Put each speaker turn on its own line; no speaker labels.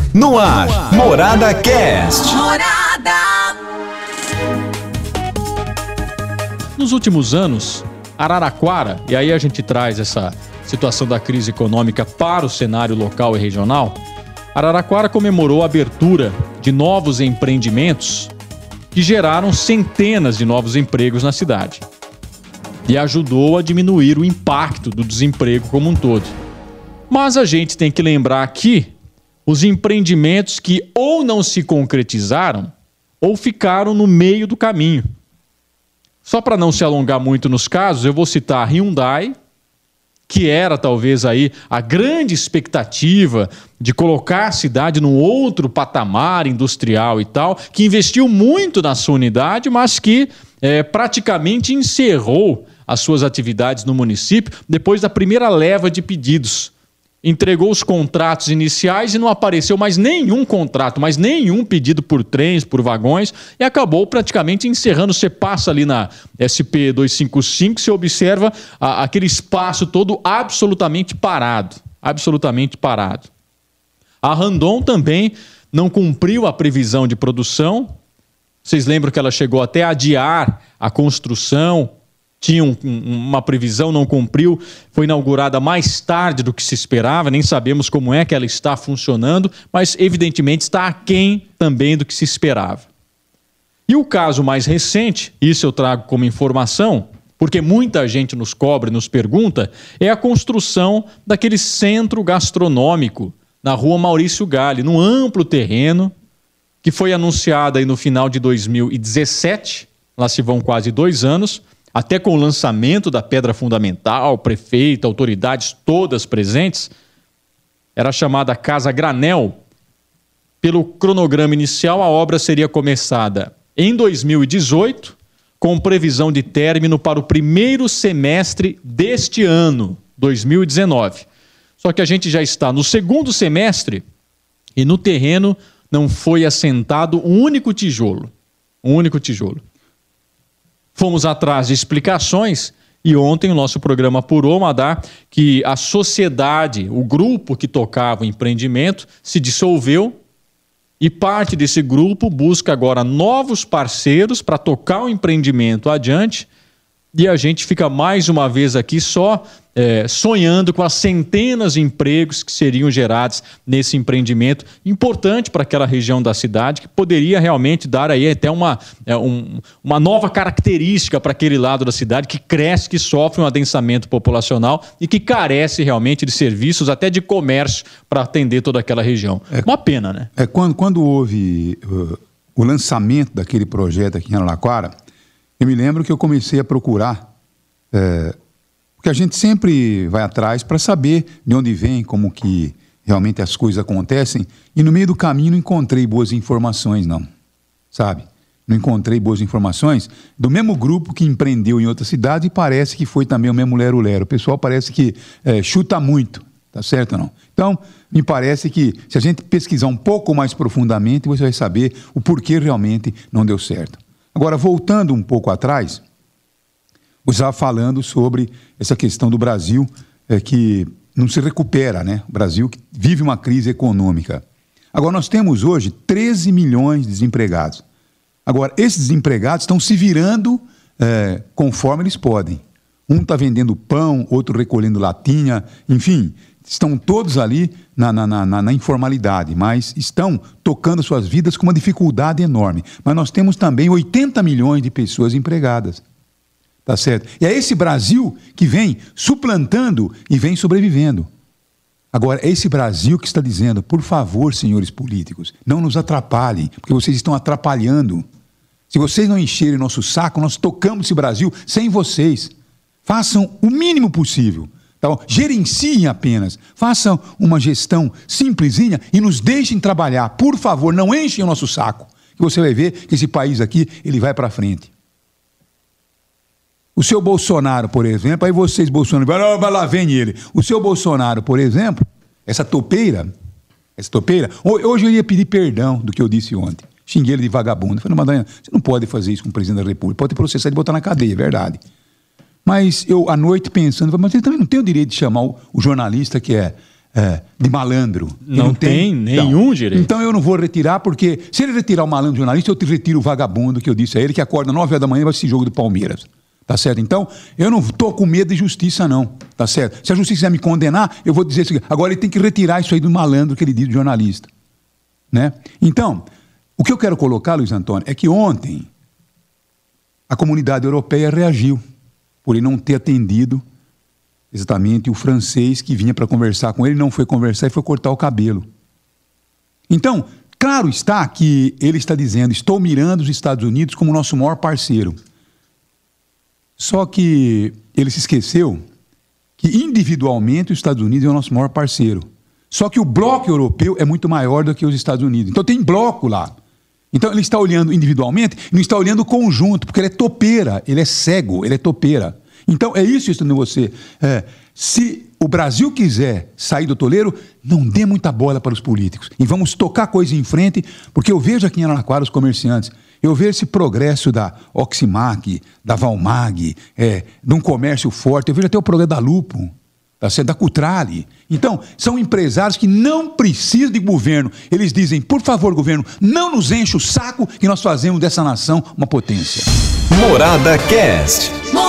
No ar, Morada Cast.
Nos últimos anos, Araraquara, e aí a gente traz essa situação da crise econômica para o cenário local e regional, Araraquara comemorou a abertura de novos empreendimentos que geraram centenas de novos empregos na cidade e ajudou a diminuir o impacto do desemprego como um todo. Mas a gente tem que lembrar aqui os empreendimentos que ou não se concretizaram ou ficaram no meio do caminho. Só para não se alongar muito nos casos, eu vou citar a Hyundai, que era talvez aí a grande expectativa de colocar a cidade num outro patamar industrial e tal, que investiu muito na sua unidade, mas que praticamente encerrou as suas atividades no município depois da primeira leva de pedidos. Entregou os contratos iniciais e não apareceu mais nenhum contrato, mais nenhum pedido por trens, por vagões, e acabou praticamente encerrando. Você passa ali na SP 255, você observa aquele espaço todo absolutamente parado, absolutamente parado. A Randon também não cumpriu a previsão de produção. Vocês lembram que ela chegou até a adiar a construção, tinha uma previsão, não cumpriu, foi inaugurada mais tarde do que se esperava, nem sabemos como é que ela está funcionando, mas evidentemente está aquém também do que se esperava. E o caso mais recente, isso eu trago como informação, porque muita gente nos cobra e nos pergunta, é a construção daquele centro gastronômico na rua Maurício Galli, num amplo terreno, que foi anunciado aí no final de 2017, lá se vão quase 2 anos, até com o lançamento da pedra fundamental, prefeito, autoridades todas presentes, era chamada Casa Granel. Pelo cronograma inicial, a obra seria começada em 2018, com previsão de término para o primeiro semestre deste ano, 2019. Só que a gente já está no segundo semestre e no terreno não foi assentado um único tijolo. Um único tijolo. Fomos atrás de explicações e ontem o nosso programa apurou, Madá, que a sociedade, o grupo que tocava o empreendimento, se dissolveu e parte desse grupo busca agora novos parceiros para tocar o empreendimento adiante e a gente fica mais uma vez aqui só sonhando com as centenas de empregos que seriam gerados nesse empreendimento importante para aquela região da cidade, que poderia realmente dar aí até uma nova característica para aquele lado da cidade que cresce, que sofre um adensamento populacional e que carece realmente de serviços, até de comércio, para atender toda aquela região. Uma pena, né?
Quando houve o lançamento daquele projeto aqui em Araraquara, eu me lembro que eu comecei a procurar, porque a gente sempre vai atrás para saber de onde vem, como que realmente as coisas acontecem, e no meio do caminho não encontrei boas informações, não, sabe? Não encontrei boas informações do mesmo grupo que empreendeu em outra cidade e parece que foi também o mesmo lero-lero. O pessoal parece que chuta muito, tá certo ou não? Então, me parece que se a gente pesquisar um pouco mais profundamente, você vai saber o porquê realmente não deu certo. Agora, voltando um pouco atrás, eu estava falando sobre essa questão do Brasil que não se recupera, né? O Brasil que vive uma crise econômica. Agora, nós temos hoje 13 milhões de desempregados. Agora, esses desempregados estão se virando conforme eles podem. Um está vendendo pão, outro recolhendo latinha, enfim, estão todos ali na informalidade, mas estão tocando suas vidas com uma dificuldade enorme. Mas nós temos também 80 milhões de pessoas empregadas. Tá certo? E é esse Brasil que vem suplantando e vem sobrevivendo. Agora, é esse Brasil que está dizendo, por favor, senhores políticos, não nos atrapalhem, porque vocês estão atrapalhando. Se vocês não encherem nosso saco, nós tocamos esse Brasil sem vocês. Façam o mínimo possível. Tá bom? Gerenciem apenas. Façam uma gestão simplesinha e nos deixem trabalhar. Por favor, não enchem o nosso saco, que você vai ver que esse país aqui, ele vai para frente. O seu Bolsonaro, por exemplo, aí vocês, Bolsonaro, vai lá, vem ele. O seu Bolsonaro, por exemplo, essa topeira, hoje eu ia pedir perdão do que eu disse ontem. Xinguei ele de vagabundo. Eu falei, Madalena, você não pode fazer isso com o presidente da República. Pode processar e botar na cadeia, é verdade. Mas eu, à noite, pensando, mas ele também não tem o direito de chamar o jornalista que é de malandro.
Não tem nenhum direito.
Então eu não vou retirar, porque se ele retirar o malandro jornalista, eu te retiro o vagabundo que eu disse a ele, que acorda 9 horas da manhã e vai assistir jogo do Palmeiras. Tá certo? Então, eu não estou com medo de justiça, não. Tá certo? Se a justiça quiser me condenar, eu vou dizer o seguinte: agora ele tem que retirar isso aí do malandro que ele diz do jornalista. Né? Então, o que eu quero colocar, Luiz Antônio, é que ontem a comunidade europeia reagiu por ele não ter atendido exatamente o francês que vinha para conversar com ele, não foi conversar e foi cortar o cabelo. Então, claro está que ele está dizendo: estou mirando os Estados Unidos como nosso maior parceiro. Só que ele se esqueceu que individualmente os Estados Unidos é o nosso maior parceiro. Só que o bloco europeu é muito maior do que os Estados Unidos. Então tem bloco lá. Então ele está olhando individualmente e não está olhando o conjunto, porque ele é topeira, ele é cego, ele é topeira. Então é isso que você. Se o Brasil quiser sair do toleiro, não dê muita bola para os políticos. E vamos tocar coisa em frente, porque eu vejo aqui em Araraquara os comerciantes. Eu vejo esse progresso da Oximac, da Valmag, de um comércio forte. Eu vejo até o progresso da Lupo, da Cutrale. Então, são empresários que não precisam de governo. Eles dizem: por favor, governo, não nos enche o saco que nós fazemos dessa nação uma potência.
Morada Cast.